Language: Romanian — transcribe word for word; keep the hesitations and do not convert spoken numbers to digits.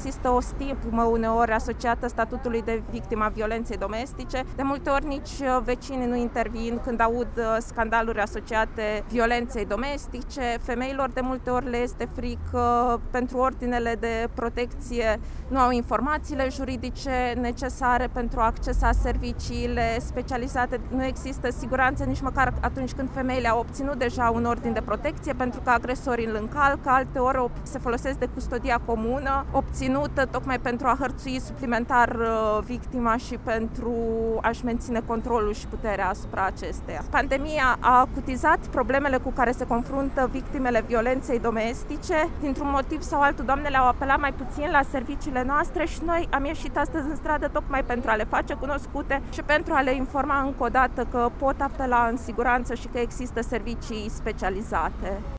există o stigmă uneori asociată statutului de victima violenței domestice. De multe ori nici vecinii nu intervin când aud scandaluri asociate violenței domestice. Femeilor de multe ori le este frică, pentru ordinele de protecție nu au informațiile juridice necesare pentru a accesa serviciile specializate. Nu există siguranță nici măcar atunci când femeile au obținut deja un ordin de protecție, pentru că agresorii îl încalcă. Alteori se folosesc de custodia comună, obținută tocmai pentru a hărțui suplimentar victima și pentru a-și menține controlul și puterea asupra acesteia. Pandemia a acutizat problemele cu care se confruntă victimele violenței domestice. Dintr-un motiv sau altul, doamnele au apelat mai puțin la serviciile noastre și noi am ieșit astăzi în stradă tocmai pentru a le face cunoscute și pentru a le informa încă o dată că pot apela în siguranță și că există servicii specializate.